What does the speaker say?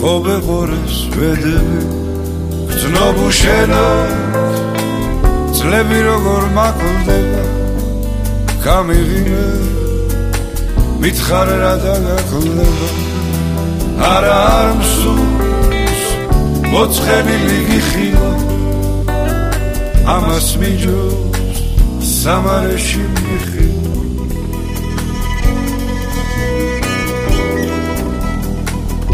ხო ბეყორეს ვედები გწნობ უშენოდ წლები როგორ მაკლდება გამიღიმე მითხარ რა დაგაკლდება არა არ მსურს მოწყენილი გიხილო ამას მიჯობს სამარეში მიხილო